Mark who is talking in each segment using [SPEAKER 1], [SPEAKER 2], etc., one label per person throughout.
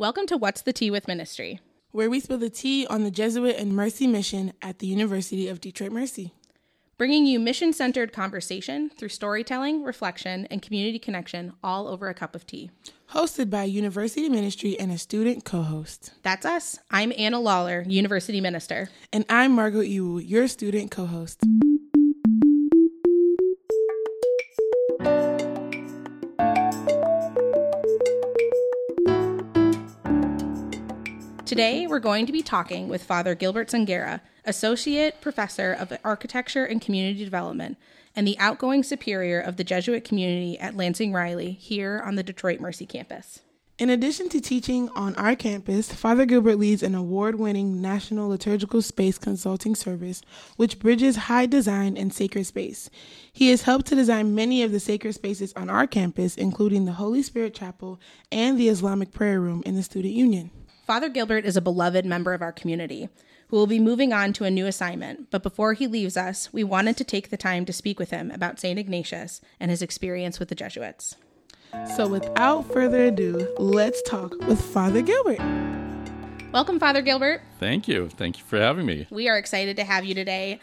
[SPEAKER 1] Welcome to What's the Tea with Ministry,
[SPEAKER 2] where we spill the tea on the Jesuit and Mercy mission at the University of Detroit Mercy.
[SPEAKER 1] Bringing you mission-centered conversation through storytelling, reflection, and community connection all over a cup of tea.
[SPEAKER 2] Hosted by University Ministry and a student co-host.
[SPEAKER 1] That's us. I'm Anna Lawler, University Minister.
[SPEAKER 2] And I'm Margot Iwu, your student co-host.
[SPEAKER 1] Today, we're going to be talking with Father Gilbert Zangara, Associate Professor of Architecture and Community Development, and the outgoing superior of the Jesuit community at Lansing Riley here on the Detroit Mercy campus.
[SPEAKER 2] In addition to teaching on our campus, Father Gilbert leads an award-winning National Liturgical Space Consulting Service, which bridges high design and sacred space. He has helped to design many of the sacred spaces on our campus, including the Holy Spirit Chapel and the Islamic Prayer Room in the Student Union.
[SPEAKER 1] Father Gilbert is a beloved member of our community who will be moving on to a new assignment, but before he leaves us, we wanted to take the time to speak with him about St. Ignatius and his experience with the Jesuits.
[SPEAKER 2] So without further ado, let's talk with Father Gilbert.
[SPEAKER 1] Welcome, Father Gilbert.
[SPEAKER 3] Thank you. Thank you for having me.
[SPEAKER 1] We are excited to have you today.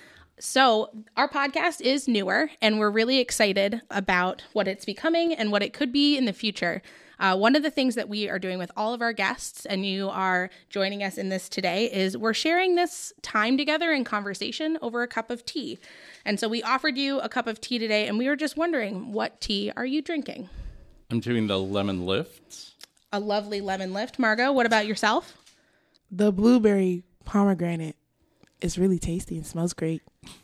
[SPEAKER 1] So our podcast is newer, and we're really excited about what it's becoming and what it could be in the future. One of the things that we are doing with all of our guests, and you are joining us in this today, is we're sharing this time together in conversation over a cup of tea. And so we offered you a cup of tea today, and we were just wondering, what tea are you drinking?
[SPEAKER 3] I'm doing the lemon lift.
[SPEAKER 1] A lovely lemon lift. Margot, what about yourself?
[SPEAKER 2] The blueberry pomegranate is really tasty and smells great.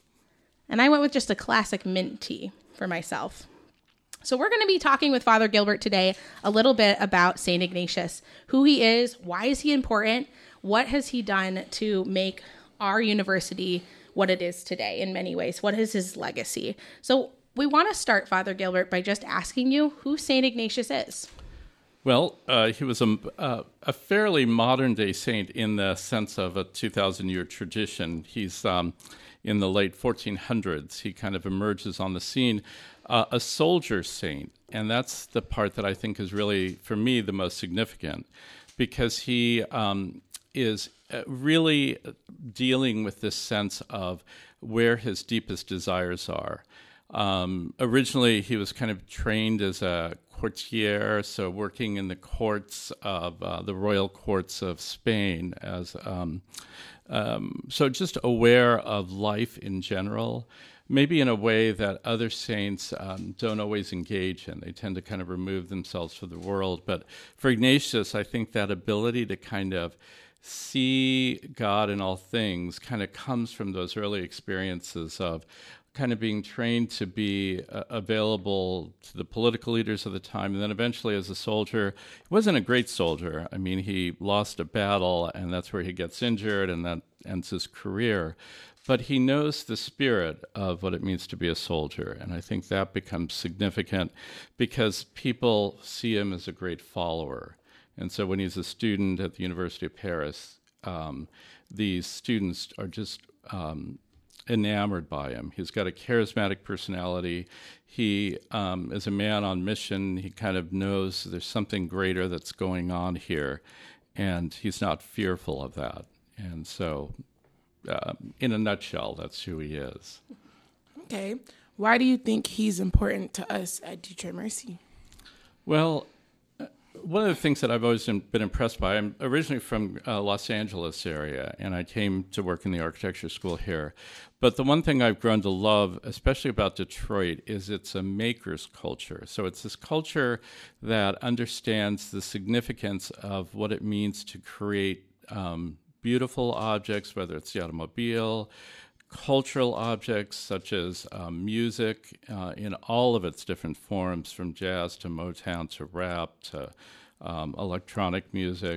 [SPEAKER 1] And I went with just a classic mint tea for myself. So we're going to be talking with Father Gilbert today a little bit about St. Ignatius, who he is, why is he important, what has he done to make our university what it is today in many ways, what is his legacy. So we want to start, Father Gilbert, by just asking you who St. Ignatius is.
[SPEAKER 3] Well, he was a fairly modern-day saint in the sense of a 2,000-year tradition. He's in the late 1400s. He kind of emerges on the scene. A soldier saint, and that's the part that I think is really, for me, the most significant, because he is really dealing with this sense of where his deepest desires are. Originally, he was kind of trained as a courtier, so working in the courts of the royal courts of Spain, as so just aware of life in general. Maybe in a way that other saints don't always engage in. They tend to kind of remove themselves from the world. But for Ignatius, I think that ability to kind of see God in all things kind of comes from those early experiences of kind of being trained to be available to the political leaders of the time. And then eventually as a soldier, he wasn't a great soldier. I mean, he lost a battle, and that's where he gets injured, and that ends his career. But he knows the spirit of what it means to be a soldier, and I think that becomes significant because people see him as a great follower. And so when he's a student at the University of Paris, these students are just enamored by him. He's got a charismatic personality. He is a man on mission. He kind of knows there's something greater that's going on here, and he's not fearful of that. And so in a nutshell, that's who he is.
[SPEAKER 2] Okay. Why do you think he's important to us at Detroit Mercy?
[SPEAKER 3] Well, one of the things that I've always been impressed by, I'm originally from Los Angeles area, and I came to work in the architecture school here. But the one thing I've grown to love, especially about Detroit, is it's a maker's culture. So it's this culture that understands the significance of what it means to create beautiful objects, whether it's the automobile, cultural objects such as music in all of its different forms, from jazz to Motown to rap to electronic music.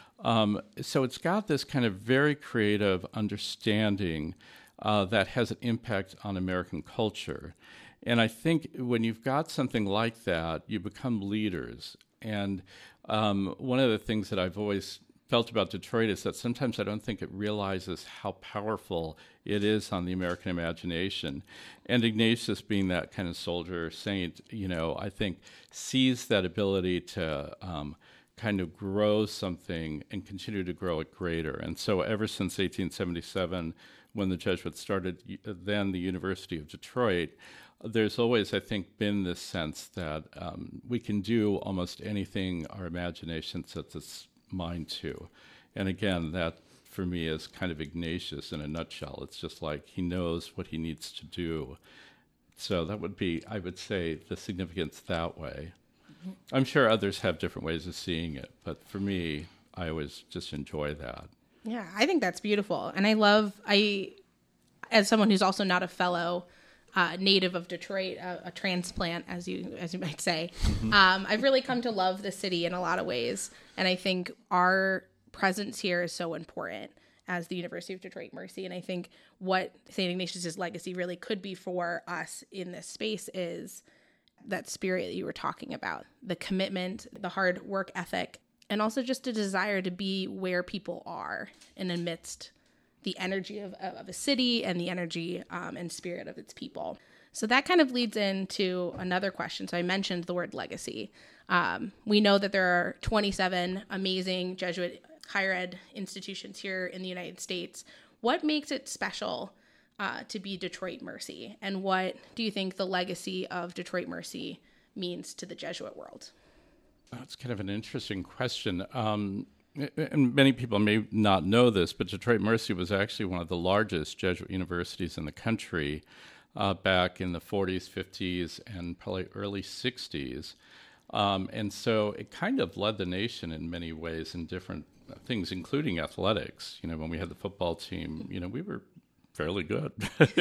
[SPEAKER 3] So it's got this kind of very creative understanding that has an impact on American culture. And I think when you've got something like that, you become leaders. And one of the things that I've always felt about Detroit is that sometimes I don't think it realizes how powerful it is on the American imagination. And Ignatius, being that kind of soldier saint, you know, I think sees that ability to kind of grow something and continue to grow it greater. And so ever since 1877, when the Jesuits started then the University of Detroit, there's always, I think, been this sense that we can do almost anything our imagination sets its mind to. And again, that for me is kind of Ignatius in a nutshell. It's just like he knows what he needs to do. So that would be, I would say, the significance that way. Mm-hmm. I'm sure others have different ways of seeing it, but for me, I always just enjoy that.
[SPEAKER 1] Yeah, I think that's beautiful. And as someone who's also not a fellow native of Detroit, a transplant, as you might say, mm-hmm. I've really come to love the city in a lot of ways. And I think our presence here is so important as the University of Detroit Mercy. And I think what St. Ignatius's legacy really could be for us in this space is that spirit that you were talking about, the commitment, the hard work ethic, and also just a desire to be where people are and amidst the energy of a city and the energy and spirit of its people. So that kind of leads into another question. So I mentioned the word legacy. We know that there are 27 amazing Jesuit higher ed institutions here in the United States. What makes it special to be Detroit Mercy? And what do you think the legacy of Detroit Mercy means to the Jesuit world?
[SPEAKER 3] That's kind of an interesting question. And many people may not know this, but Detroit Mercy was actually one of the largest Jesuit universities in the country back in the 40s, 50s, and probably early 60s. And so it kind of led the nation in many ways in different things, including athletics. When we had the football team, we were fairly good,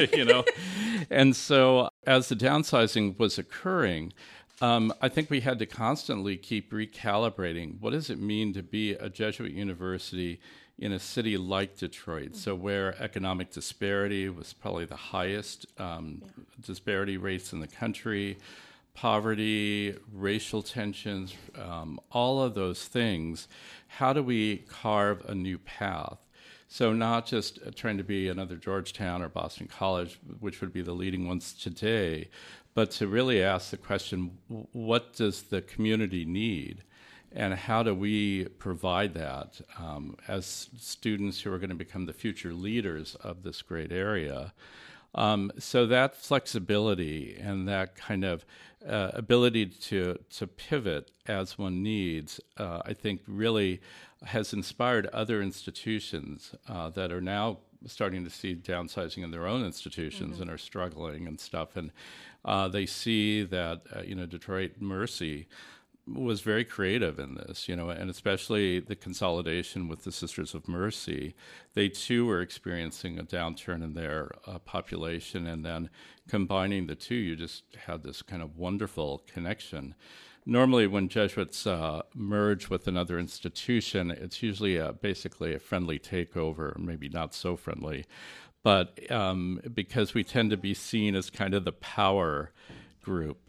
[SPEAKER 3] And so as the downsizing was occurring, I think we had to constantly keep recalibrating. What does it mean to be a Jesuit university in a city like Detroit? So where economic disparity was probably the highest disparity rates in the country, poverty, racial tensions, all of those things. How do we carve a new path? So not just trying to be another Georgetown or Boston College, which would be the leading ones today, but to really ask the question, what does the community need? And how do we provide that as students who are going to become the future leaders of this great area? So that flexibility and that kind of ability to pivot as one needs, I think really has inspired other institutions that are now starting to see downsizing in their own institutions mm-hmm. and are struggling and stuff. And they see that, Detroit Mercy was very creative in this, and especially the consolidation with the Sisters of Mercy. They too were experiencing a downturn in their population, and then combining the two, you just had this kind of wonderful connection. Normally, when Jesuits merge with another institution, it's usually basically a friendly takeover, maybe not so friendly, but because we tend to be seen as kind of the power group.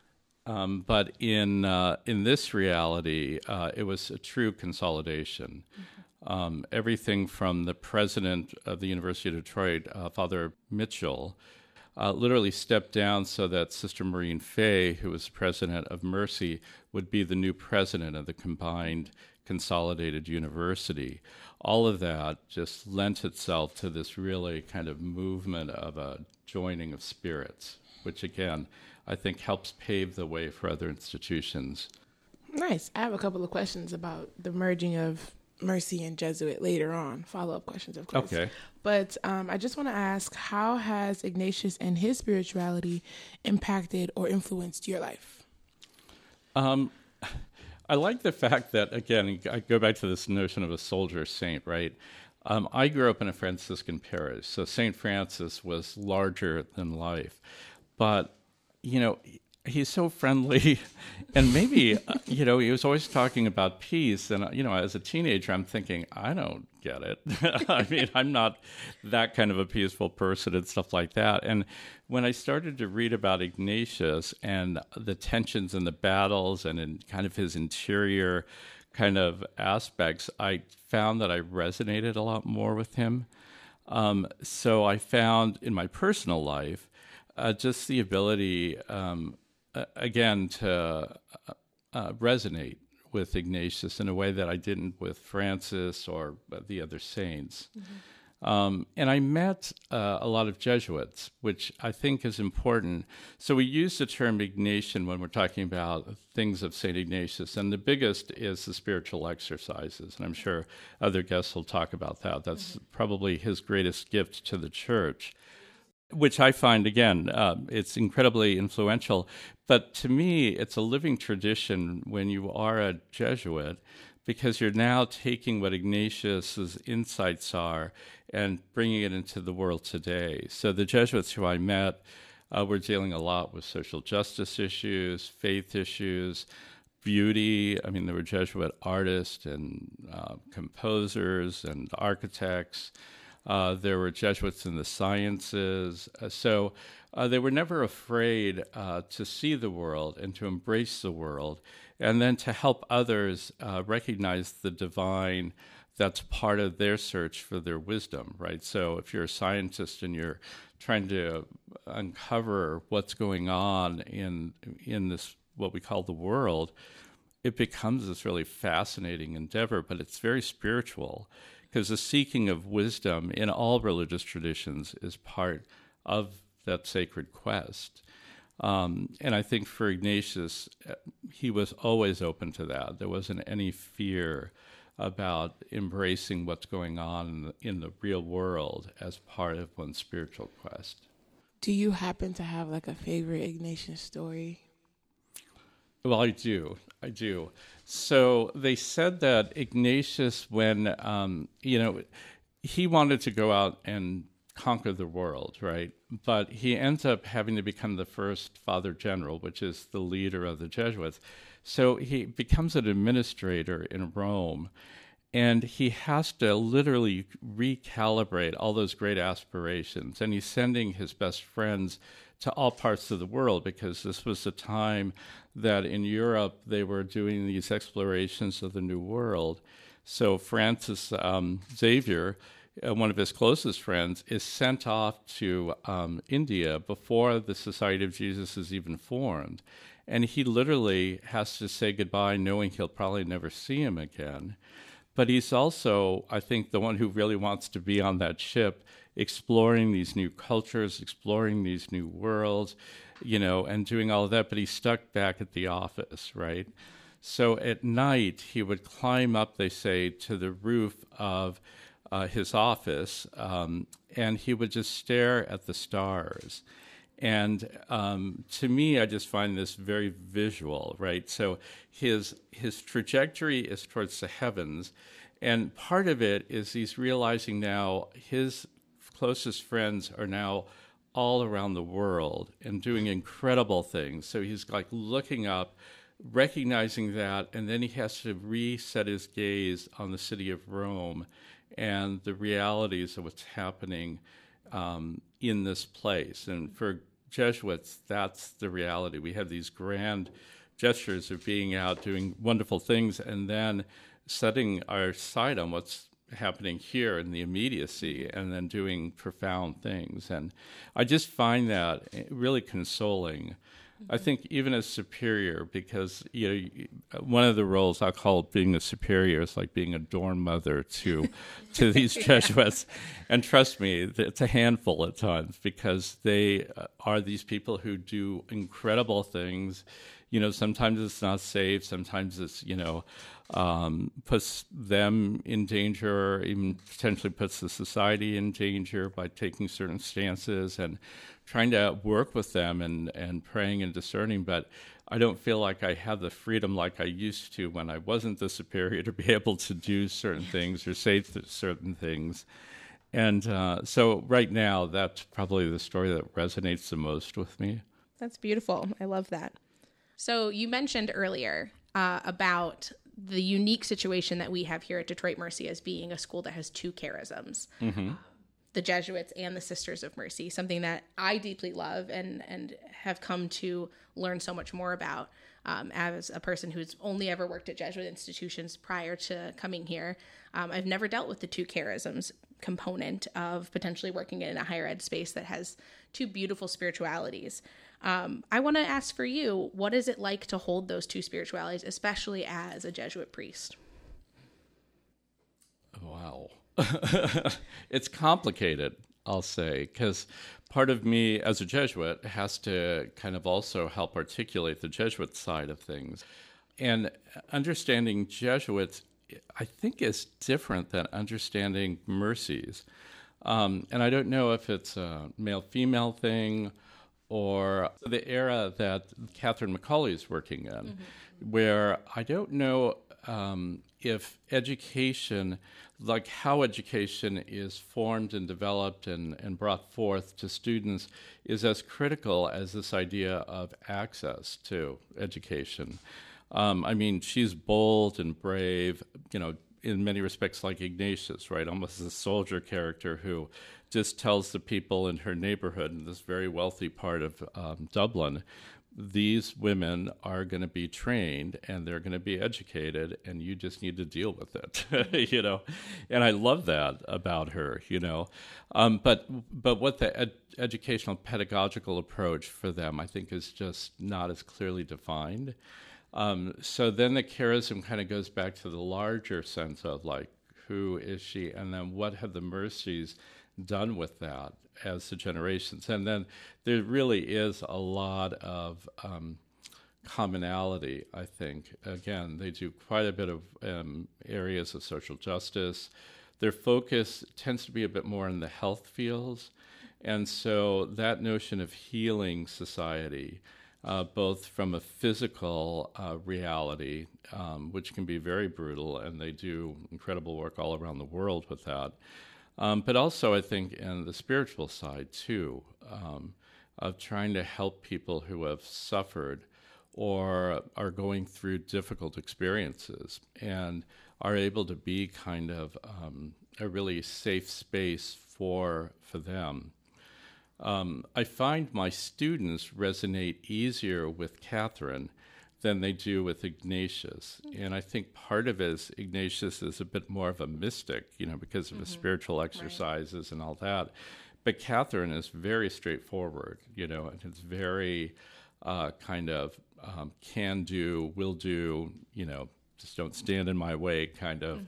[SPEAKER 3] But in this reality, it was a true consolidation. Mm-hmm. Everything from the president of the University of Detroit, Father Mitchell, literally stepped down so that Sister Maureen Fay, who was president of Mercy, would be the new president of the combined consolidated university. All of that just lent itself to this really kind of movement of a joining of spirits, which again, I think helps pave the way for other institutions.
[SPEAKER 2] Nice. I have a couple of questions about the merging of Mercy and Jesuit later on. Follow-up questions, of course.
[SPEAKER 3] Okay.
[SPEAKER 2] But I just want to ask, how has Ignatius and his spirituality impacted or influenced your life?
[SPEAKER 3] I like the fact that, again, I go back to this notion of a soldier saint, right? I grew up in a Franciscan parish, so St. Francis was larger than life. But he's so friendly, and maybe, he was always talking about peace. And, as a teenager, I'm thinking, I don't get it. I mean, I'm not that kind of a peaceful person and stuff like that. And when I started to read about Ignatius and the tensions and the battles and in kind of his interior kind of aspects, I found that I resonated a lot more with him. So I found in my personal life, just the ability, again, to resonate with Ignatius in a way that I didn't with Francis or the other saints. And I met a lot of Jesuits, which I think is important. So we use the term Ignatian when we're talking about things of St. Ignatius, and the biggest is the spiritual exercises, and I'm sure other guests will talk about that. That's probably his greatest gift to the church, which I find, again, it's incredibly influential. But to me, it's a living tradition when you are a Jesuit, because you're now taking what Ignatius's insights are and bringing it into the world today. So the Jesuits who I met were dealing a lot with social justice issues, faith issues, beauty. I mean, there were Jesuit artists and composers and architects. There were Jesuits in the sciences. So they were never afraid to see the world and to embrace the world, and then to help others recognize the divine that's part of their search for their wisdom, right? So if you're a scientist and you're trying to uncover what's going on in this, what we call the world, it becomes this really fascinating endeavor, but it's very spiritual, because the seeking of wisdom in all religious traditions is part of that sacred quest. And I think for Ignatius, he was always open to that. There wasn't any fear about embracing what's going on in the real world as part of one's spiritual quest.
[SPEAKER 2] Do you happen to have like a favorite Ignatius story?
[SPEAKER 3] Well, I do. So they said that Ignatius, when, he wanted to go out and conquer the world, right? But he ends up having to become the first Father General, which is the leader of the Jesuits. So he becomes an administrator in Rome, and he has to literally recalibrate all those great aspirations. And he's sending his best friends to all parts of the world, because this was the time that in Europe they were doing these explorations of the New World. So Francis Xavier, one of his closest friends, is sent off to India before the Society of Jesus is even formed. And he literally has to say goodbye, knowing he'll probably never see him again. But he's also, I think, the one who really wants to be on that ship, exploring these new cultures, exploring these new worlds, and doing all of that. But he's stuck back at the office, right? So at night, he would climb up, they say, to the roof of his office, and he would just stare at the stars. And to me, I just find this very visual, right? So his trajectory is towards the heavens, and part of it is he's realizing now his closest friends are now all around the world and doing incredible things. So he's like looking up, recognizing that, and then he has to reset his gaze on the city of Rome and the realities of what's happening in this place. And for Jesuits, that's the reality. We have these grand gestures of being out, doing wonderful things, and then setting our sight on what's happening here in the immediacy, and then doing profound things. And I just find that really consoling. I think even as superior, because one of the roles I call being a superior is like being a dorm mother to these Jesuits, and trust me, it's a handful at times, because they are these people who do incredible things. Sometimes it's not safe, sometimes it's puts them in danger, or even potentially puts the society in danger by taking certain stances, and trying to work with them and praying and discerning. But I don't feel like I have the freedom like I used to when I wasn't the superior to be able to do certain things or say certain things. And so right now, that's probably the story that resonates the most with me.
[SPEAKER 1] That's beautiful. I love that. So you mentioned earlier about the unique situation that we have here at Detroit Mercy as being a school that has two charisms. Mm-hmm. The Jesuits and the Sisters of Mercy, something that I deeply love and have come to learn so much more about as a person who's only ever worked at Jesuit institutions prior to coming here. I've never dealt with the two charisms component of potentially working in a higher ed space that has two beautiful spiritualities. I want to ask for you, what is it like to hold those two spiritualities, especially as a Jesuit priest?
[SPEAKER 3] Wow. It's complicated, I'll say, because part of me as a Jesuit has to kind of also help articulate the Jesuit side of things. And understanding Jesuits, I think, is different than understanding Mercies. And I don't know if it's a male-female thing or the era that Catherine McCauley is working in, where I don't know if education, like how education is formed and developed and brought forth to students, is as critical as this idea of access to education. I mean, she's bold and brave, in many respects like Ignatius, right? Almost a soldier character who just tells the people in her neighborhood, in this very wealthy part of Dublin, these women are going to be trained and they're going to be educated, and you just need to deal with it, And I love that about her, But what the educational pedagogical approach for them, I think, is just not as clearly defined. So then the charism kind of goes back to the larger sense of like, who is she? And then what have the Mercies done with that as the generations? And then there really is a lot of commonality, I think. Again, they do quite a bit of areas of social justice. Their focus tends to be a bit more in the health fields. And so that notion of healing society, both from a physical reality, which can be very brutal, and they do incredible work all around the world with that, but also I think in the spiritual side too, of trying to help people who have suffered or are going through difficult experiences and are able to be kind of a really safe space for them. I find my students resonate easier with Catherine than they do with Ignatius. And I think part of it is Ignatius is a bit more of a mystic, because of his spiritual exercises and all that. But Catherine is very straightforward, and it's very kind of can do, will do, just don't stand in my way kind of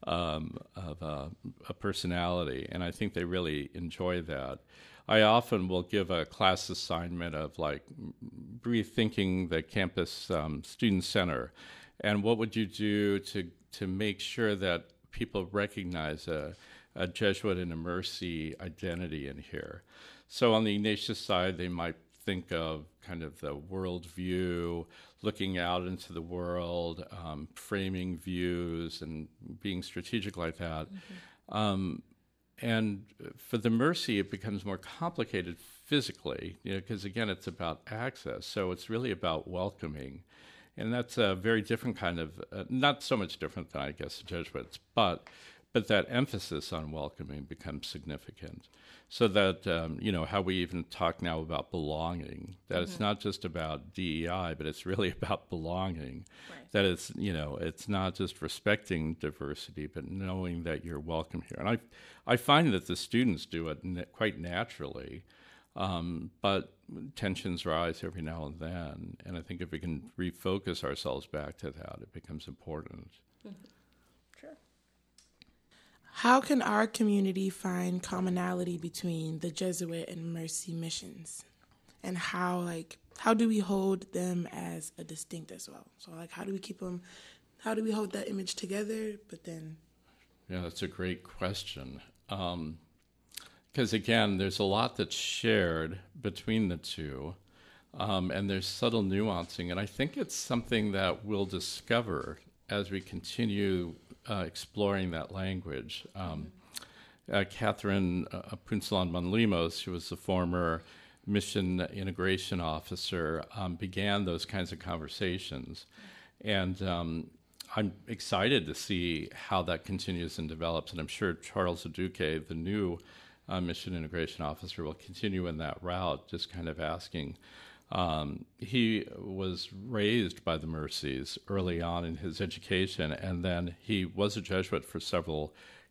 [SPEAKER 3] a personality. And I think they really enjoy that. I often will give a class assignment of like rethinking the campus student center, and what would you do to make sure that people recognize a Jesuit and a Mercy identity in here. So on the Ignatius side, they might think of kind of the worldview, looking out into the world, framing views, and being strategic like that. And for the Mercy, it becomes more complicated physically, because again, it's about access. So it's really about welcoming. And that's a very different kind of, not so much different than, I guess, the Jesuits, but that emphasis on welcoming becomes significant. So that, how we even talk now about belonging, that it's not just about DEI, but it's really about belonging. Right. That it's, it's not just respecting diversity, but knowing that you're welcome here. And I find that the students do it quite naturally, but tensions rise every now and then. And I think if we can refocus ourselves back to that, it becomes important.
[SPEAKER 1] Sure.
[SPEAKER 2] How can our community find commonality between the Jesuit and Mercy missions? And how do we hold them as a distinct as well? So how do we keep them, how do we hold that image together, but then?
[SPEAKER 3] Yeah, that's a great question. Because again, there's a lot that's shared between the two, and there's subtle nuancing. And I think it's something that we'll discover as we continue exploring that language. Catherine Punsalan Monlimos, who was the former mission integration officer, began those kinds of conversations. And I'm excited to see how that continues and develops. And I'm sure Charles Aduke, the new mission integration officer, will continue in that route, just kind of asking. He was raised by the Mercies early on in his education, and then he was a Jesuit for several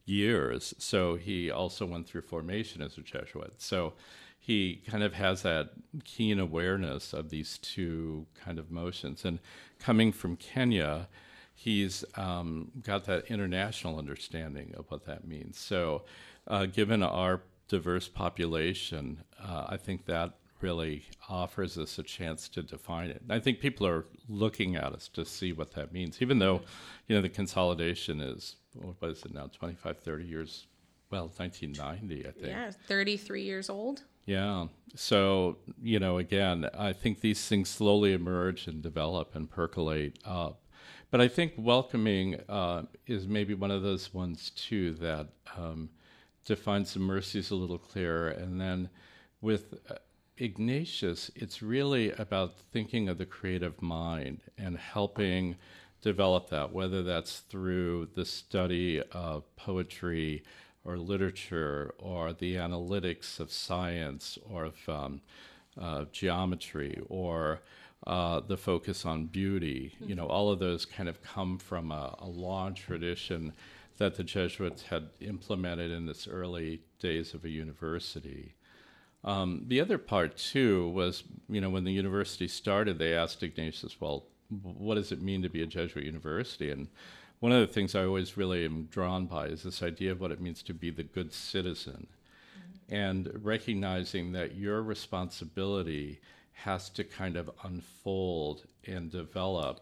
[SPEAKER 3] years. So he also went through formation as a Jesuit. So he kind of has that keen awareness of these two kind of motions. And coming from Kenya, he's got that international understanding of what that means. So given our diverse population, I think that really offers us a chance to define it. And I think people are looking at us to see what that means, even though, the consolidation is, what is it now, 25, 30 years, 1990, I think.
[SPEAKER 1] Yeah, 33 years old.
[SPEAKER 3] Yeah. So, again, I think these things slowly emerge and develop and percolate up. But I think welcoming is maybe one of those ones, too, that defines the mercies a little clearer. And then with Ignatius, it's really about thinking of the creative mind and helping develop that, whether that's through the study of poetry or literature or the analytics of science or of geometry or the focus on beauty. All of those kind of come from a long tradition that the Jesuits had implemented in this early days of a university. The other part, too, was, when the university started, they asked Ignatius, well, what does it mean to be a Jesuit university? And one of the things I always really am drawn by is this idea of what it means to be the good citizen, and recognizing that your responsibility has to kind of unfold and develop,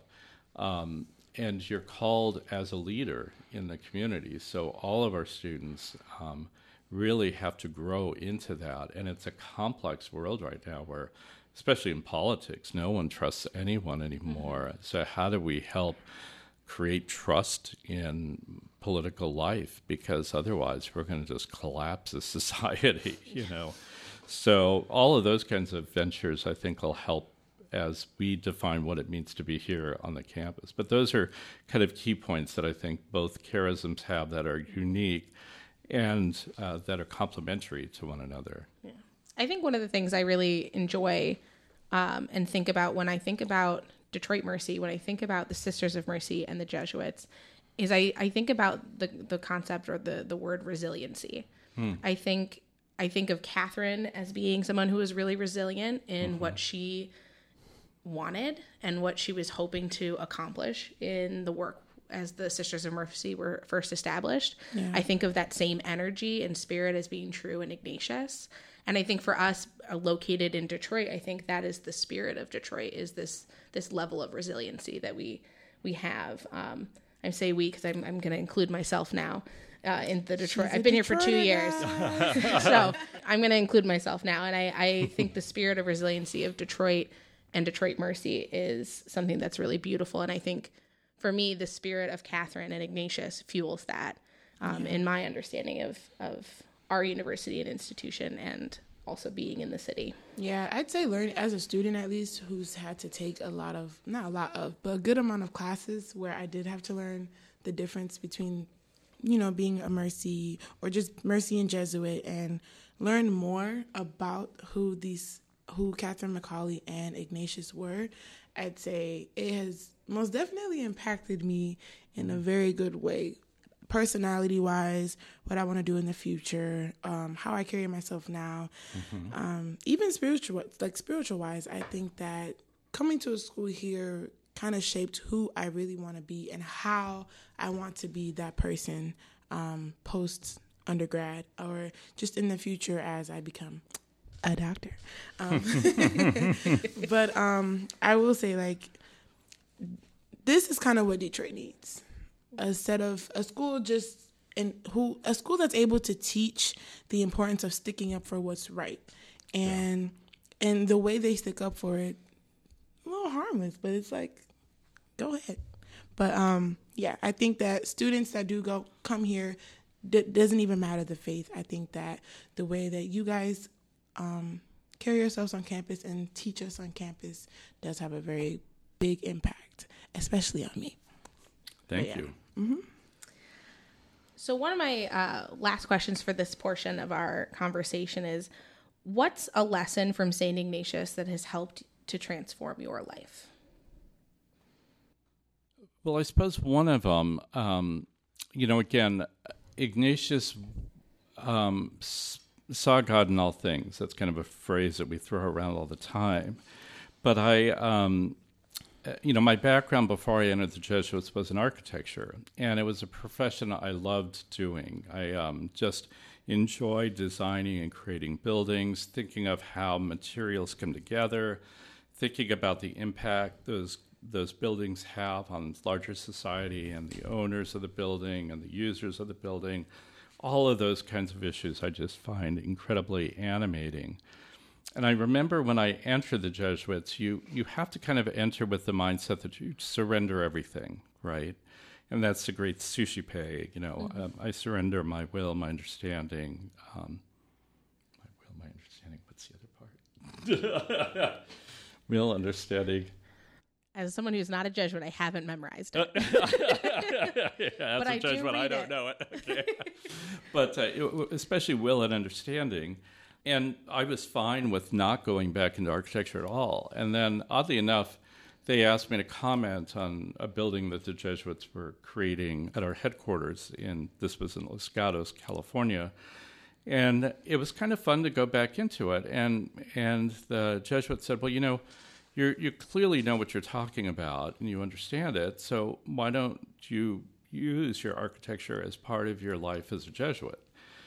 [SPEAKER 3] and you're called as a leader in the community. So all of our students really have to grow into that. And it's a complex world right now where, especially in politics, no one trusts anyone anymore. So how do we help create trust in political life? Because otherwise we're going to just collapse as society, So all of those kinds of ventures, I think, will help as we define what it means to be here on the campus. But those are kind of key points that I think both charisms have that are unique and that are complementary to one another.
[SPEAKER 1] Yeah. I think one of the things I really enjoy and think about when I think about Detroit Mercy, when I think about the Sisters of Mercy and the Jesuits, is I think about the concept or the word resiliency. I think of Catherine as being someone who was really resilient in what she wanted and what she was hoping to accomplish in the work as the Sisters of Mercy were first established. Yeah. I think of that same energy and spirit as being true in Ignatius. And I think for us located in Detroit, I think that is the spirit of Detroit, is this level of resiliency that we have. I say we because I'm going to include myself now in the Detroit. I've been here for 2 years. So I'm going to include myself now. And I think the spirit of resiliency of Detroit and Detroit Mercy is something that's really beautiful. And I think for me, the spirit of Catherine and Ignatius fuels that in my understanding of our university and institution and also being in the city.
[SPEAKER 2] Yeah, I'd say learning as a student, at least, who's had to take but a good amount of classes where I did have to learn the difference between, being a Mercy or just Mercy and Jesuit, and learn more about who Catherine McAuley and Ignatius were. I'd say it has most definitely impacted me in a very good way, personality-wise, what I want to do in the future, how I carry myself now, even spiritual-wise. I think that coming to a school here kind of shaped who I really want to be and how I want to be that person post-undergrad or just in the future as I become a doctor. But I will say, this is kind of what Detroit needs. A school that's able to teach the importance of sticking up for what's right. And the way they stick up for it, a little harmless, but it's go ahead. But I think that students that do come here, doesn't even matter the faith. I think that the way that you guys carry yourselves on campus and teach us on campus does have a very big impact, especially on me.
[SPEAKER 3] Thank you.
[SPEAKER 2] Mm-hmm.
[SPEAKER 1] So one of my last questions for this portion of our conversation is, what's a lesson from St. Ignatius that has helped to transform your life?
[SPEAKER 3] Well, I suppose one of them, again, Ignatius saw God in all things. That's kind of a phrase that we throw around all the time. But my background before I entered the Jesuits was in architecture, and it was a profession I loved doing. I just enjoyed designing and creating buildings, thinking of how materials come together, thinking about the impact those buildings have on larger society and the owners of the building and the users of the building. All of those kinds of issues I just find incredibly animating. And I remember when I entered the Jesuits, you have to kind of enter with the mindset that you surrender everything, right? And that's the great Sushi Pei, I surrender my will, my understanding. What's the other part? Will, understanding.
[SPEAKER 1] As someone who's not a Jesuit, I haven't memorized it.
[SPEAKER 3] Yeah, as a Jesuit, I don't know it. Okay. But especially will and understanding. And I was fine with not going back into architecture at all. And then, oddly enough, they asked me to comment on a building that the Jesuits were creating at our headquarters this was in Los Gatos, California. And it was kind of fun to go back into it. And the Jesuits said, well, you clearly know what you're talking about and you understand it, so why don't you use your architecture as part of your life as a Jesuit?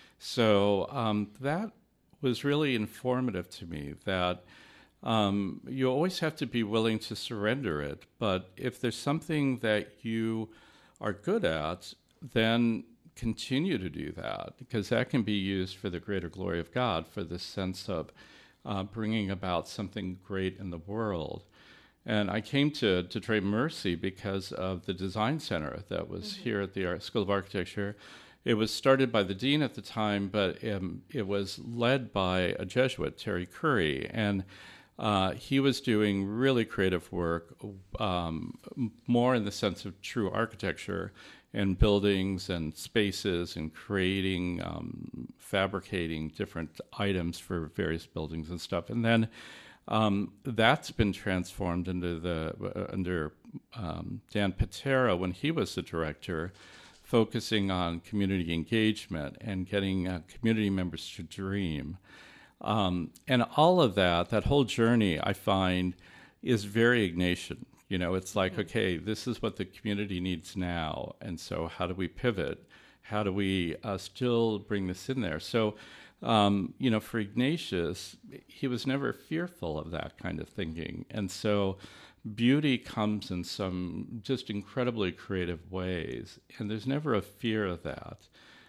[SPEAKER 3] So that was really informative to me, that you always have to be willing to surrender it, but if there's something that you are good at, then continue to do that, because that can be used for the greater glory of God, for the sense of bringing about something great in the world. And I came to Drayton Mercy because of the design center that was here at the School of Architecture. It was started by the dean at the time, but it was led by a Jesuit, Terry Curry, and he was doing really creative work, more in the sense of true architecture and buildings and spaces and creating, fabricating different items for various buildings and stuff. And then that's been transformed under Dan Patera when he was the director, focusing on community engagement and getting community members to dream. And all of that whole journey, I find, is very Ignatian. It's like, okay, this is what the community needs now, and so how do we pivot? How do we still bring this in there? So, for Ignatius, he was never fearful of that kind of thinking. And so beauty comes in some just incredibly creative ways, and there's never a fear of that.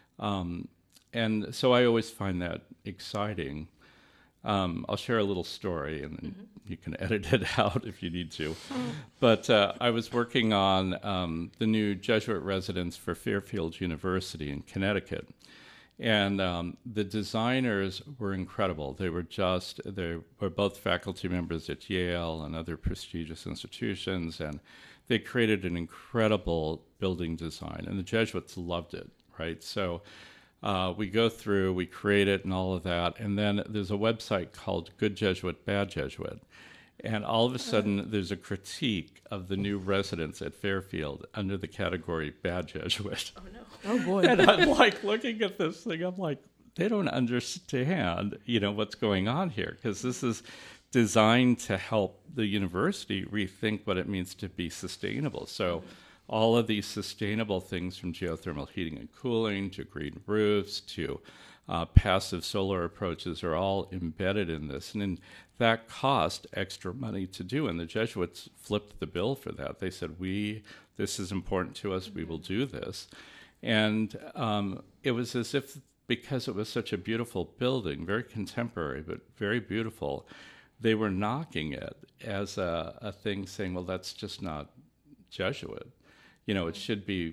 [SPEAKER 3] And so I always find that exciting. I'll share a little story, and then you can edit it out if you need to. But I was working on the new Jesuit residence for Fairfield University in Connecticut. And the designers were incredible. They were both faculty members at Yale and other prestigious institutions, and they created an incredible building design, and the Jesuits loved it, right? So we go through, we create it and all of that, and then there's a website called Good Jesuit, Bad Jesuit. And all of a sudden, there's a critique of the new residence at Fairfield under the category Bad Jesuit.
[SPEAKER 1] Oh, no.
[SPEAKER 2] Oh, boy.
[SPEAKER 3] And I'm like looking at this thing, I'm like, they don't understand, what's going on here, because this is designed to help the university rethink what it means to be sustainable. So all of these sustainable things, from geothermal heating and cooling to green roofs to passive solar approaches, are all embedded in this. And that cost extra money to do. And the Jesuits flipped the bill for that. They said, this is important to us, we will do this. And it was as if, because it was such a beautiful building, very contemporary, but very beautiful, they were knocking it as a thing, saying, well, that's just not Jesuit. It should be,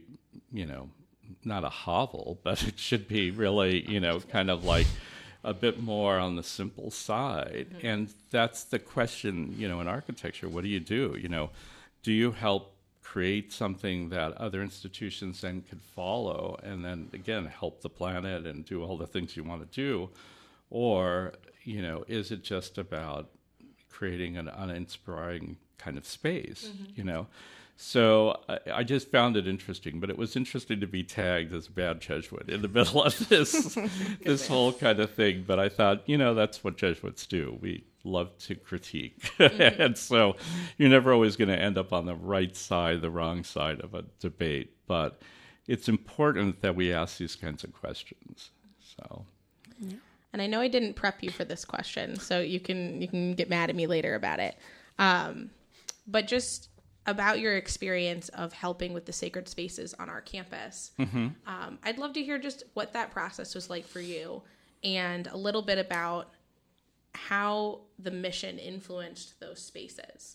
[SPEAKER 3] not a hovel, but it should be really, kind of like a bit more on the simple side. And that's the question, in architecture. What do you do? Do you help create something that other institutions then could follow and then, again, help the planet and do all the things you want to do? Or, is it just about creating an uninspiring kind of space, you know. So I just found it interesting, but it was interesting to be tagged as a bad Jesuit in the middle of this whole kind of thing. But I thought, you know, that's what Jesuits do. We love to critique. And so you're never always going to end up on the right side, the wrong side of a debate. But it's important that we ask these kinds of questions. So,
[SPEAKER 1] and I know I didn't prep you for this question, so you can get mad at me later about it. But just about your experience of helping with the sacred spaces on our campus. I'd love to hear just what that process was like for you, and a little bit about how the mission influenced those spaces.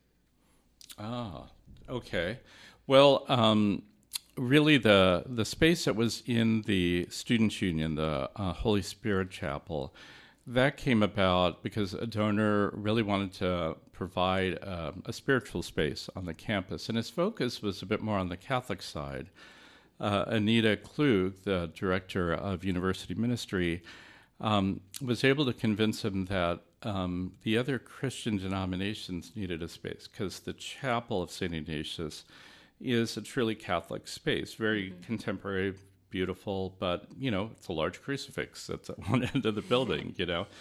[SPEAKER 3] Okay. Well, really the space that was in the Students' Union, the Holy Spirit Chapel, that came about because a donor really wanted to provide a spiritual space on the campus, and his focus was a bit more on the Catholic side. Anita Klug, the director of university ministry, was able to convince him that the other Christian denominations needed a space because the Chapel of St. Ignatius is a truly Catholic space, very contemporary, beautiful, but, you know, it's a large crucifix that's at one end of the building, you know.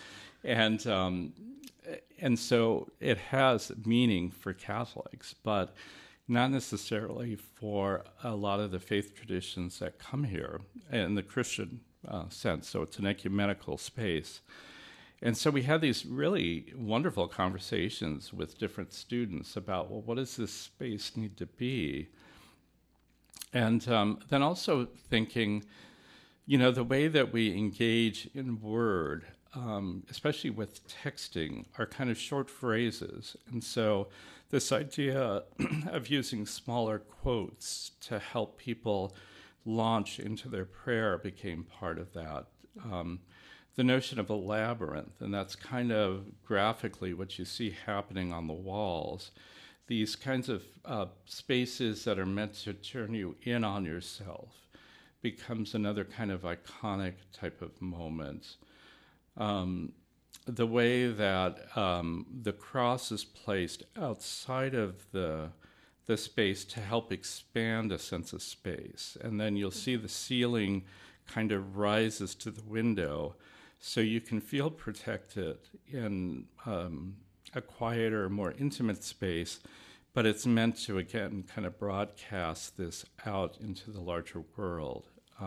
[SPEAKER 3] And so it has meaning for Catholics, but not necessarily for a lot of the faith traditions that come here in the Christian sense. So it's an ecumenical space. And so we had these really wonderful conversations with different students about, well, what does this space need to be? And then also thinking, you know, the way that we engage in word, especially with texting, are kind of short phrases. And so this idea of using smaller quotes to help people launch into their prayer became part of that. The notion of a labyrinth, and that's kind of graphically what you see happening on the walls. These kinds of spaces that are meant to turn you in on yourself becomes another kind of iconic type of moment. The way that the cross is placed outside of the space to help expand a sense of space. And then you'll see the ceiling kind of rises to the window, so you can feel protected in a quieter, more intimate space, but it's meant to, again, kind of broadcast this out into the larger world.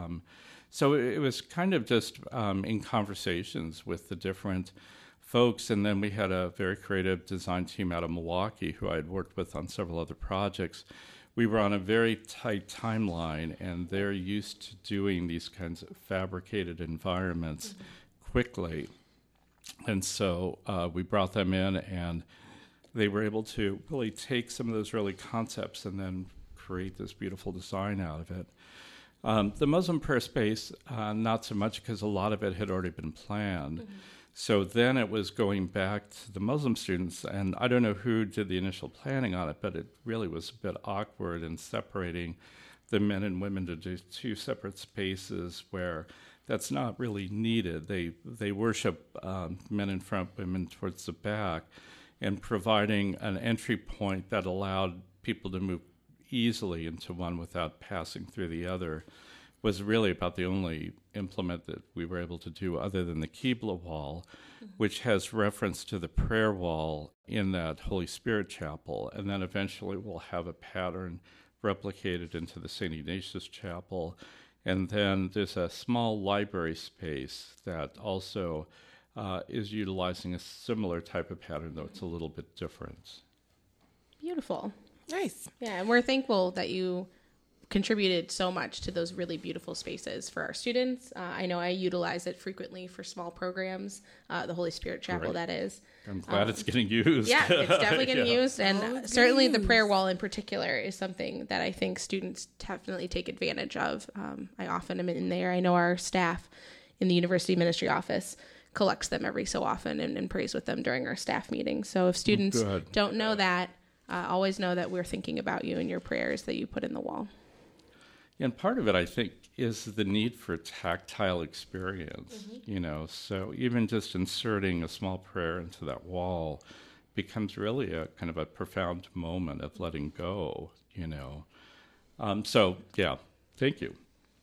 [SPEAKER 3] So it was kind of just in conversations with the different folks, and then we had a very creative design team out of Milwaukee who I had worked with on several other projects. We were on a very tight timeline, and they're used to doing these kinds of fabricated environments quickly. And so we brought them in, and they were able to really take some of those early concepts and then create this beautiful design out of it. The Muslim prayer space, not so much, because a lot of it had already been planned. So then it was going back to the Muslim students, and I don't know who did the initial planning on it, but it really was a bit awkward in separating the men and women to do two separate spaces where that's not really needed. They worship men in front, women towards the back, and providing an entry point that allowed people to move easily into one without passing through the other was really about the only implement that we were able to do, other than the Qibla wall, which has reference to the prayer wall in that Holy Spirit Chapel. And then eventually we'll have a pattern replicated into the St. Ignatius Chapel. And then there's a small library space that also is utilizing a similar type of pattern, though it's a little bit different.
[SPEAKER 1] Beautiful.
[SPEAKER 2] Nice.
[SPEAKER 1] Yeah, and we're thankful that you contributed so much to those really beautiful spaces for our students. I know I utilize it frequently for small programs, the Holy Spirit Chapel,
[SPEAKER 3] Great.
[SPEAKER 1] that is.
[SPEAKER 3] I'm glad it's getting used.
[SPEAKER 1] Yeah, it's definitely getting used. And certainly the
[SPEAKER 2] used.
[SPEAKER 1] prayer wall in particular is something that I think students definitely take advantage of. I often am in there. I know our staff in the university ministry office collects them every so often and prays with them during our staff meetings. So if students don't know that, always know that we're thinking about you and your prayers that you put in the wall.
[SPEAKER 3] And part of it, I think, is the need for tactile experience, you know. So even just inserting a small prayer into that wall becomes really a kind of a profound moment of letting go, So, yeah, thank you.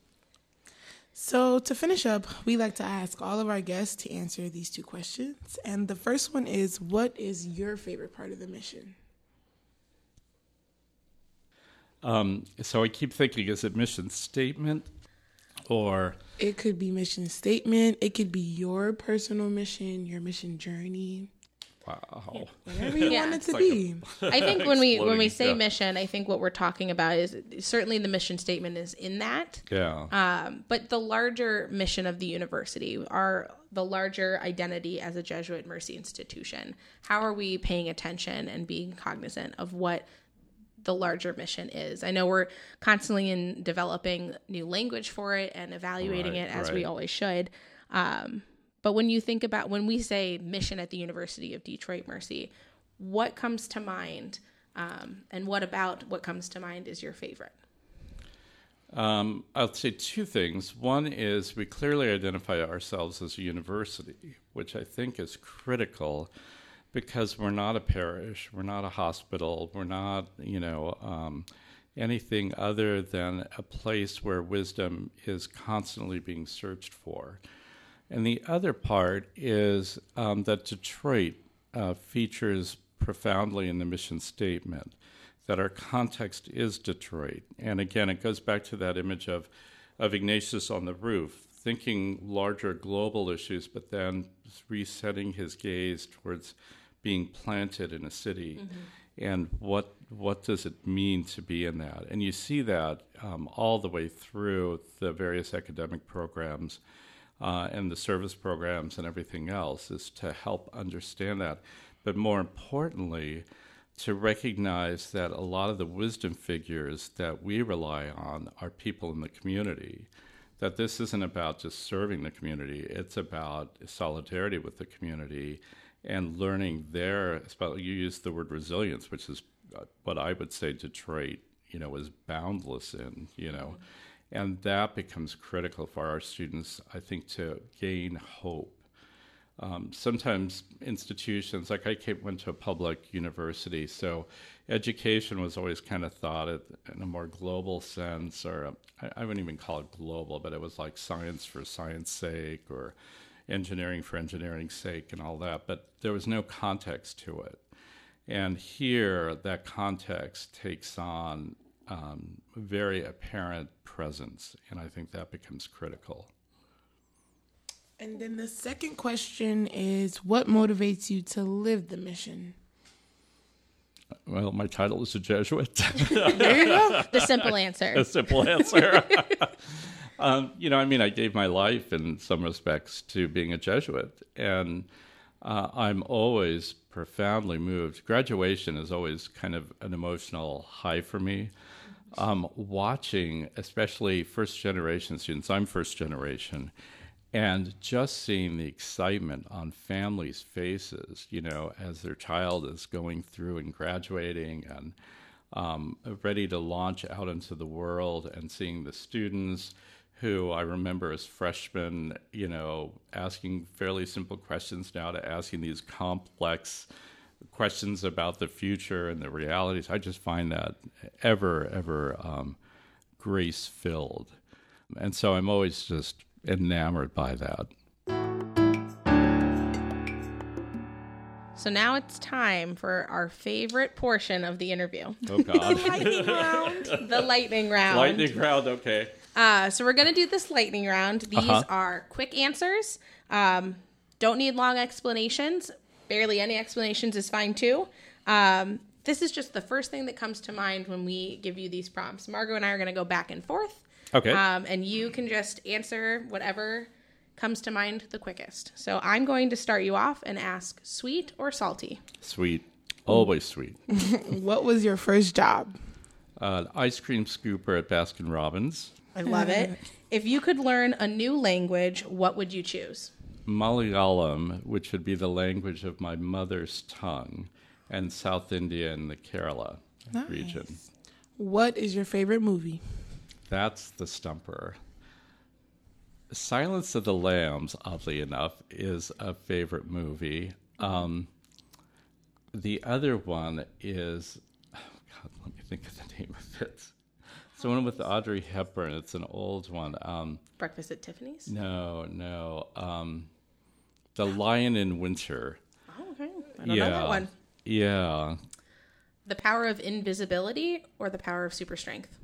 [SPEAKER 2] So to finish up, we like to ask all of our guests to answer these two questions. And the first one is, what is your favorite part of the mission?
[SPEAKER 3] So I keep thinking, is it mission statement or...
[SPEAKER 2] It could be mission statement. It could be your personal mission, your mission journey.
[SPEAKER 3] Wow.
[SPEAKER 2] Whatever you want it to be.
[SPEAKER 1] I think when we say mission, I think what we're talking about is certainly the mission statement is in that.
[SPEAKER 3] Yeah.
[SPEAKER 1] But the larger mission of the university, the larger identity as a Jesuit Mercy institution. How are we paying attention and being cognizant of what the larger mission is? I know we're constantly in developing new language for it and evaluating it as we always should. But when you think about, when we say mission at the University of Detroit Mercy, what comes to mind? And what comes to mind is your favorite?
[SPEAKER 3] I'll say two things. One is we clearly identify ourselves as a university, which I think is critical because we're not a parish, we're not a hospital, we're not, anything other than a place where wisdom is constantly being searched for. And the other part is that Detroit features profoundly in the mission statement, that our context is Detroit. And again, it goes back to that image of Ignatius on the roof, thinking larger global issues, but then resetting his gaze towards being planted in a city. Mm-hmm. And what does it mean to be in that? And you see that all the way through the various academic programs and the service programs and everything else, is to help understand that. But more importantly, to recognize that a lot of the wisdom figures that we rely on are people in the community, that this isn't about just serving the community, it's about solidarity with the community and learning you used the word resilience, which is what I would say Detroit, is boundless in, And that becomes critical for our students, I think, to gain hope. Sometimes institutions, like I went to a public university, so education was always kind of thought in a more global sense, or I wouldn't even call it global, but it was like science for science sake, or engineering for engineering's sake, and all that. But there was no context to it. And here, that context takes on very apparent presence, and I think that becomes critical.
[SPEAKER 2] And then the second question is, what motivates you to live the mission?
[SPEAKER 3] Well, my title is a Jesuit.
[SPEAKER 2] There you go.
[SPEAKER 1] The simple answer.
[SPEAKER 3] A simple answer. I gave my life in some respects to being a Jesuit, and I'm always profoundly moved. Graduation is always kind of an emotional high for me. Watching, especially first-generation students, I'm first-generation, and just seeing the excitement on families' faces, as their child is going through and graduating and ready to launch out into the world, and seeing the students who I remember as freshmen, asking fairly simple questions now to asking these complex questions about the future and the realities. I just find that ever grace-filled. And so I'm always just enamored by that.
[SPEAKER 1] So now it's time for our favorite portion of the interview.
[SPEAKER 3] Oh, God.
[SPEAKER 2] The lightning round.
[SPEAKER 1] The lightning round.
[SPEAKER 3] Lightning round, okay.
[SPEAKER 1] So we're going to do this lightning round. These are quick answers. Don't need long explanations. Barely any explanations is fine, too. This is just the first thing that comes to mind when we give you these prompts. Margot and I are going to go back and forth.
[SPEAKER 3] Okay.
[SPEAKER 1] And you can just answer whatever comes to mind the quickest. So I'm going to start you off and ask, sweet or salty?
[SPEAKER 3] Sweet. Always sweet.
[SPEAKER 2] What was your first job?
[SPEAKER 3] Ice cream scooper at Baskin-Robbins.
[SPEAKER 1] I love it. If you could learn a new language, what would you choose?
[SPEAKER 3] Malayalam, which would be the language of my mother's tongue, and South India and the Kerala region.
[SPEAKER 2] What is your favorite movie?
[SPEAKER 3] That's the stumper. Silence of the Lambs, oddly enough, is a favorite movie. The other one is, oh God, let me think of the name of it. It's the one with Audrey Hepburn. It's an old one.
[SPEAKER 1] Breakfast at Tiffany's?
[SPEAKER 3] No. The Lion in Winter.
[SPEAKER 1] Oh, okay. I don't know that one.
[SPEAKER 3] Yeah.
[SPEAKER 1] The Power of Invisibility or The Power of Super Strength?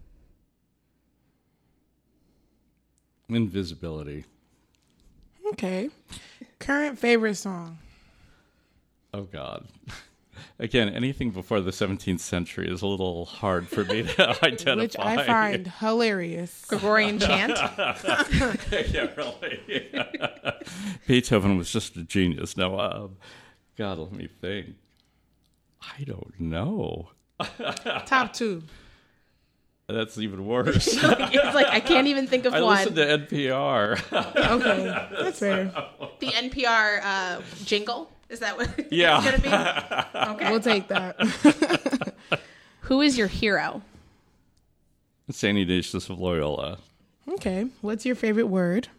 [SPEAKER 3] Invisibility.
[SPEAKER 2] Okay. Current favorite song?
[SPEAKER 3] Oh, God. Again, anything before the 17th century is a little hard for me to identify.
[SPEAKER 2] Which I find hilarious.
[SPEAKER 1] Gregorian chant?
[SPEAKER 3] Yeah, really. Beethoven was just a genius. No, God, let me think. I don't know.
[SPEAKER 2] Top 2.
[SPEAKER 3] That's even worse.
[SPEAKER 1] It's like, I can't even think of
[SPEAKER 3] I
[SPEAKER 1] one.
[SPEAKER 3] listen to NPR.
[SPEAKER 2] Okay, that's fair.
[SPEAKER 1] The NPR jingle? Is that what it's
[SPEAKER 3] Yeah.
[SPEAKER 1] going to be? Okay.
[SPEAKER 2] We'll take that.
[SPEAKER 1] Who is your hero?
[SPEAKER 3] St. Ignatius of Loyola.
[SPEAKER 2] Okay. What's your favorite word?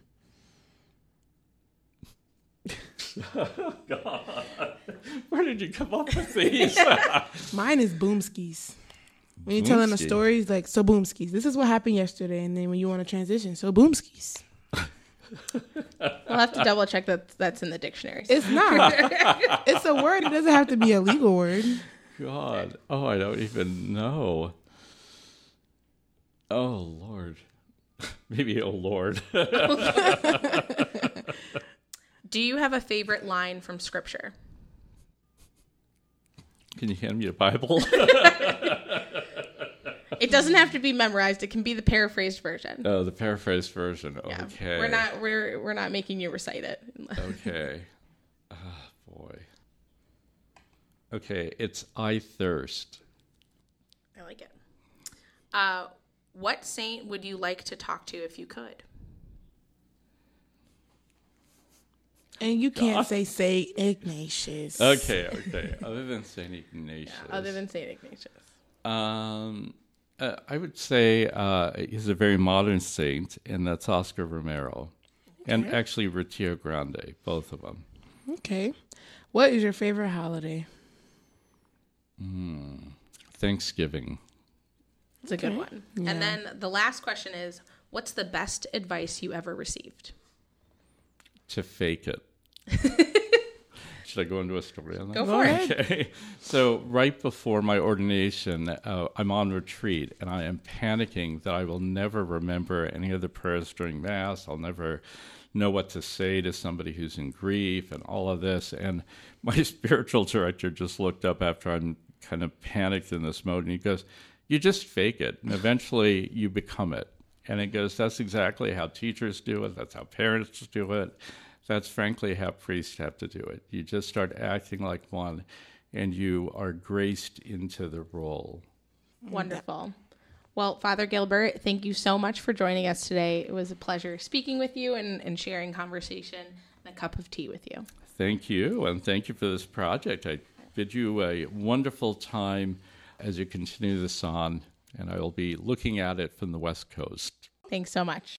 [SPEAKER 3] God. Where did you come up with these?
[SPEAKER 2] Mine is boomskis. When you're telling a
[SPEAKER 3] Boomski.
[SPEAKER 2] story, it's like, so boomskis. This is what happened yesterday. And then when you want to transition, so boomskis.
[SPEAKER 1] We'll have to double check that that's in the dictionary.
[SPEAKER 2] It's not. It's a word. It doesn't have to be a legal word.
[SPEAKER 3] God. Oh, I don't even know. Oh, Lord. Maybe, oh, Lord.
[SPEAKER 1] Do you have a favorite line from Scripture?
[SPEAKER 3] Can you hand me a Bible?
[SPEAKER 1] It doesn't have to be memorized. It can be the paraphrased version.
[SPEAKER 3] Oh, the paraphrased version.
[SPEAKER 1] Yeah.
[SPEAKER 3] Okay.
[SPEAKER 1] We're not making you recite it.
[SPEAKER 3] Okay. Oh, boy. Okay, it's I thirst.
[SPEAKER 1] I like it. What saint would you like to talk to if you could?
[SPEAKER 2] And you can't say St. Ignatius.
[SPEAKER 3] Okay. Other than St. Ignatius.
[SPEAKER 1] Other than St. Ignatius.
[SPEAKER 3] I would say he's a very modern saint, and that's Oscar Romero.
[SPEAKER 2] Okay.
[SPEAKER 3] And actually Retiro Grande, both of them.
[SPEAKER 2] Okay. What is your favorite holiday?
[SPEAKER 3] Thanksgiving.
[SPEAKER 1] It's a good one.
[SPEAKER 2] Yeah.
[SPEAKER 1] And then the last question is, what's the best advice you ever received?
[SPEAKER 3] To fake it. Should I go into a story on that?
[SPEAKER 1] Go for it.
[SPEAKER 3] Okay. So right before my ordination, I'm on retreat, and I am panicking that I will never remember any of the prayers during Mass. I'll never know what to say to somebody who's in grief and all of this. And my spiritual director just looked up after I'm kind of panicked in this mode, and he goes, you just fake it, and eventually you become it. And it goes, that's exactly how teachers do it. That's how parents do it. That's frankly how priests have to do it. You just start acting like one, and you are graced into the role.
[SPEAKER 1] Wonderful. Well, Father Gilbert, thank you so much for joining us today. It was a pleasure speaking with you and sharing conversation and a cup of tea with you.
[SPEAKER 3] Thank you, and thank you for this project. I bid you a wonderful time as you continue this on, and I will be looking at it from the West Coast.
[SPEAKER 1] Thanks so much.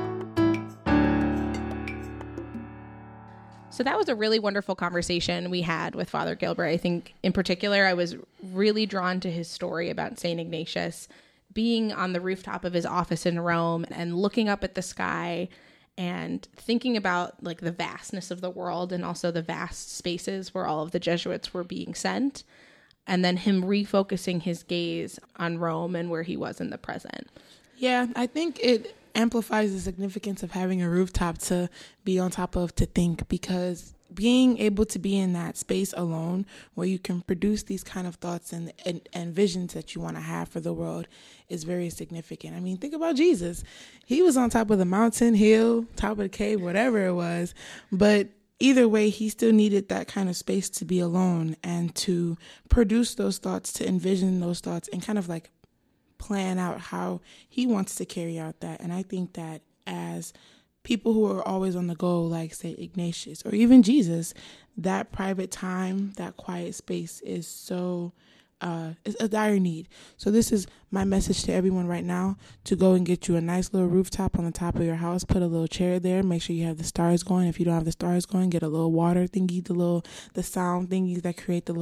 [SPEAKER 1] So that was a really wonderful conversation we had with Father Gilbert. I think in particular, I was really drawn to his story about St. Ignatius being on the rooftop of his office in Rome and looking up at the sky and thinking about like the vastness of the world and also the vast spaces where all of the Jesuits were being sent. And then him refocusing his gaze on Rome and where he was in the present.
[SPEAKER 2] Yeah, I think it amplifies the significance of having a rooftop to be on top of, to think, because being able to be in that space alone where you can produce these kind of thoughts and visions that you want to have for the world is very significant. I mean, think about Jesus. He was on top of the mountain, hill, top of the cave, whatever it was, but either way, he still needed that kind of space to be alone and to produce those thoughts, to envision those thoughts and kind of like plan out how he wants to carry out that. And I think that as people who are always on the go, like St. Ignatius or even Jesus, that private time, that quiet space is so it's a dire need. So this is my message to everyone right now, to go and get you a nice little rooftop on the top of your house, put a little chair there, make sure you have the stars going. If you don't have the stars going, get a little water thingy, the sound thingies that create the little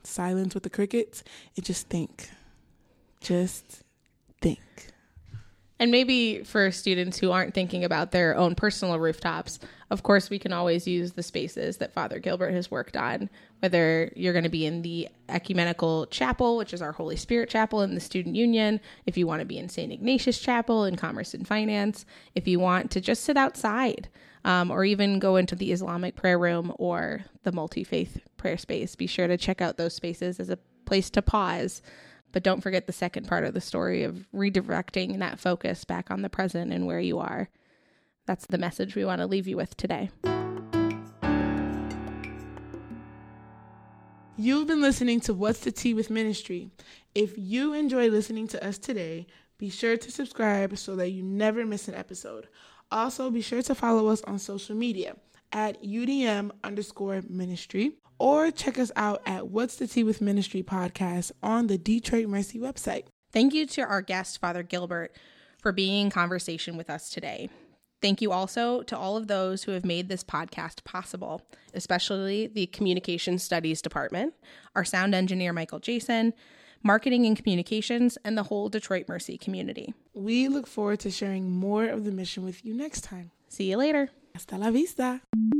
[SPEAKER 2] silence with the crickets, and just think. Just think.
[SPEAKER 1] And maybe for students who aren't thinking about their own personal rooftops, of course, we can always use the spaces that Father Gilbert has worked on, whether you're going to be in the Ecumenical Chapel, which is our Holy Spirit Chapel in the Student Union, if you want to be in St. Ignatius Chapel in Commerce and Finance, if you want to just sit outside, or even go into the Islamic prayer room or the multi-faith prayer space. Be sure to check out those spaces as a place to pause. But don't forget the second part of the story of redirecting that focus back on the present and where you are. That's the message we want to leave you with today.
[SPEAKER 2] You've been listening to What's the Tea with Ministry. If you enjoy listening to us today, be sure to subscribe so that you never miss an episode. Also, be sure to follow us on social media at UDM_ministry, or check us out at What's the Tea with Ministry podcast on the Detroit Mercy website.
[SPEAKER 1] Thank you to our guest, Father Gilbert, for being in conversation with us today. Thank you also to all of those who have made this podcast possible, especially the Communication Studies Department, our sound engineer, Michael Jason, marketing and communications, and the whole Detroit Mercy community.
[SPEAKER 2] We look forward to sharing more of the mission with you next time.
[SPEAKER 1] See you later.
[SPEAKER 2] Hasta la vista.